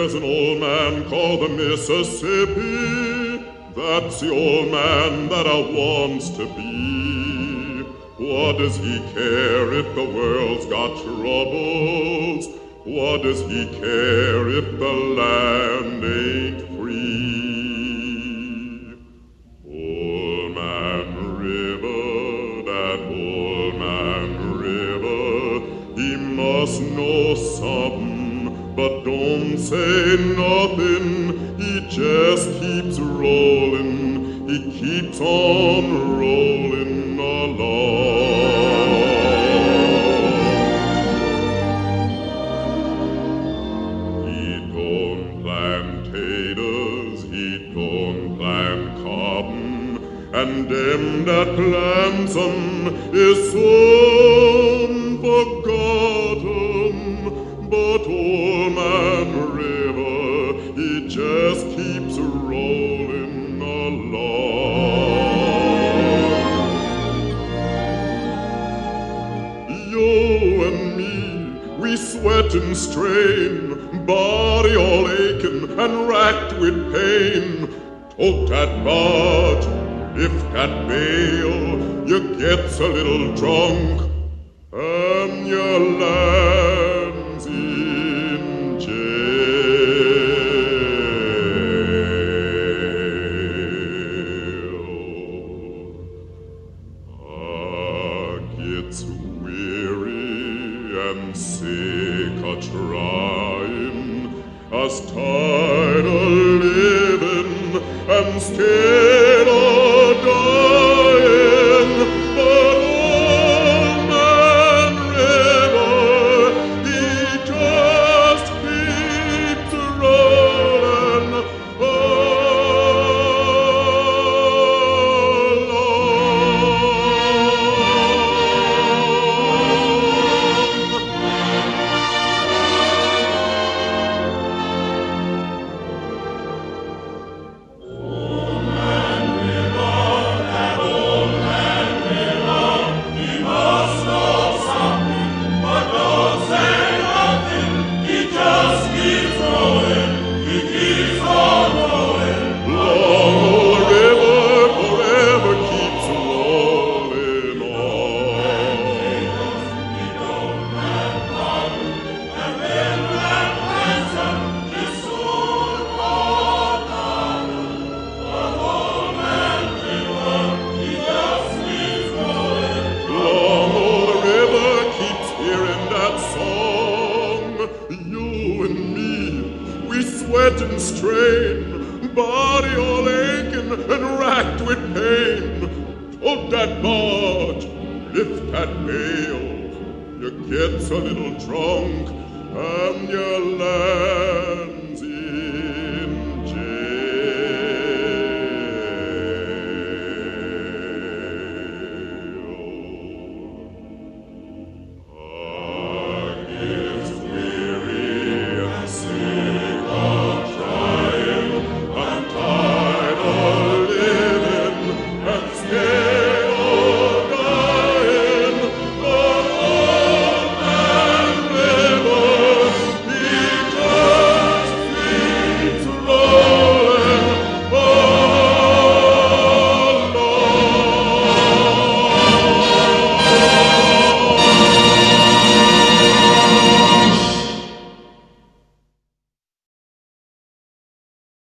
There's an old man called the Mississippi. That's the old man that I wants to be. What does he care if the world's got troubles? What does he care if the land ain't free? Old Man River, that old man River, he must know something, but don't say nothing. He just keeps rolling, he keeps on rolling along. He don't plant taters, he don't plant cotton, and them that plants 'em is soon forgotten. But old man River, he just keeps rolling along. You and me, we sweat and strain, body all aching and racked with pain. Tote that barge, lift that bale, you gets a little drunk, and your land's in jail. I gets weary and sick a trying, as tired of living and scared of dying. But old man River, he just keeps rolling sweat and strain, body all aching and racked with pain. Tote that barge, lift that bale, you gets a little drunk, and your land's in